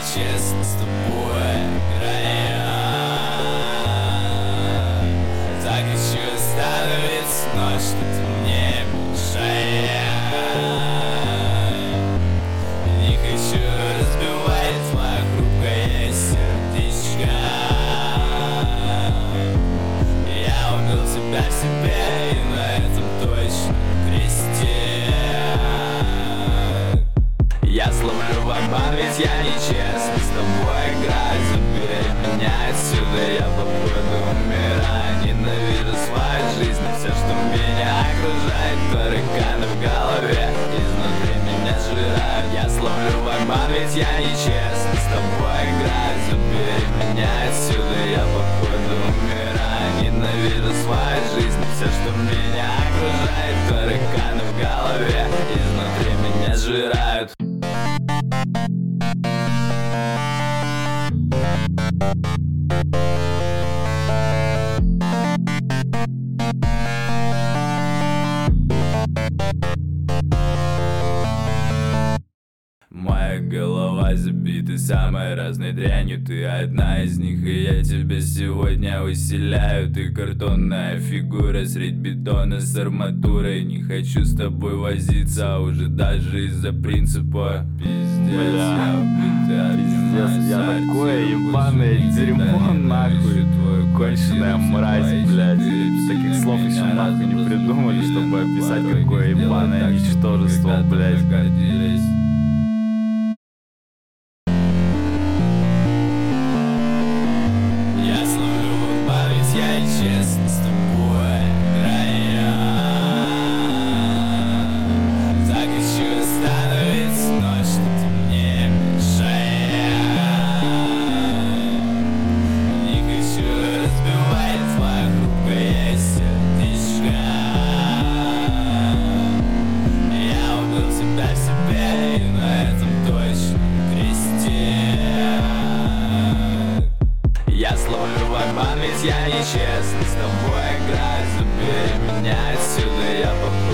нечестно с тобой играю. Так еще остановиться, но что-то мне мешает. Не хочу разбивать твое хрупкое сердечко. Я убил тебя в себе, и на этом точно кресте. Я словлю в обман, ведь я нечестно с тобой играю. Забери меня отсюда, я походу умираю. Ненавижу свою жизнь и все, что меня окружает. Тараканы в голове изнутри меня сжирают. Я словлю в обман, ведь я нечестно с тобой играю. Забери меня отсюда, я походу умираю. Ненавижу свою жизнь и все, что меня окружает. Тараканы в голове изнутри меня сжирают. Моя голова забита самой разной дрянью. Ты одна из них, и я тебя сегодня выселяю. Ты картонная фигура средь бетона с арматурой. Не хочу с тобой возиться, уже даже из-за принципа. Пиздец, я такое ебаное дерьмо, нахуй. Конченая мразь, блядь. Таких слов еще нахуй не придумали, чтобы описать какое ебаное ничтожество, блядь. Я честно с тобой играю. Так хочу остановиться, но что-то мне мешает. Не хочу разбивать твое хрупкое сердечко. Я убил тебя в себе, и на этом точно кресте. Я словлю в обман, ведь я нечестно с тобой играю. Забери меня отсюда, я попал.